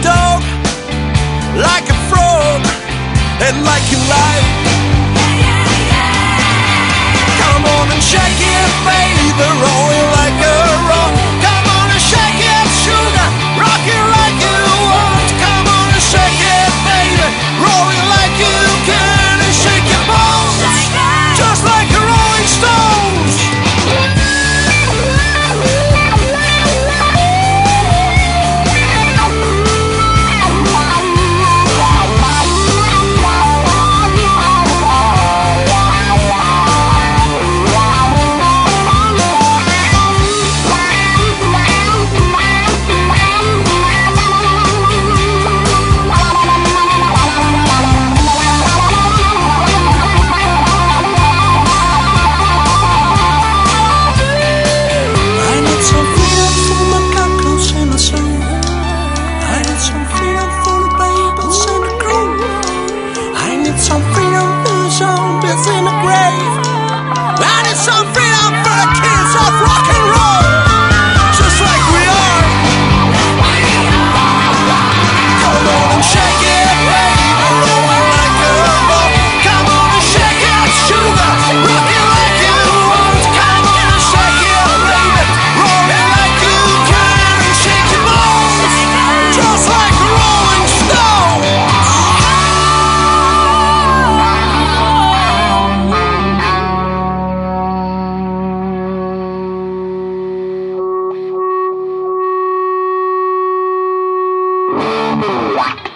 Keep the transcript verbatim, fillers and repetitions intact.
dog, like a frog, and like you like. Come on and shake it, baby, roll it like a rock. Come on and shake it, sugar, rock it like you want. Come on and shake it, baby, roll it like you can, and shake your bones, just like a Rolling Stones. Some freedom for the zombies in the grave. I need some freedom for the kids of rock and roll, just like we are. Come on and shake it, baby, roll it like a ball. Come on and shake it, sugar, rock it like you want. Come on and shake it, baby, roll it like you can, and shake your bones, just like a Rolling Stone. What?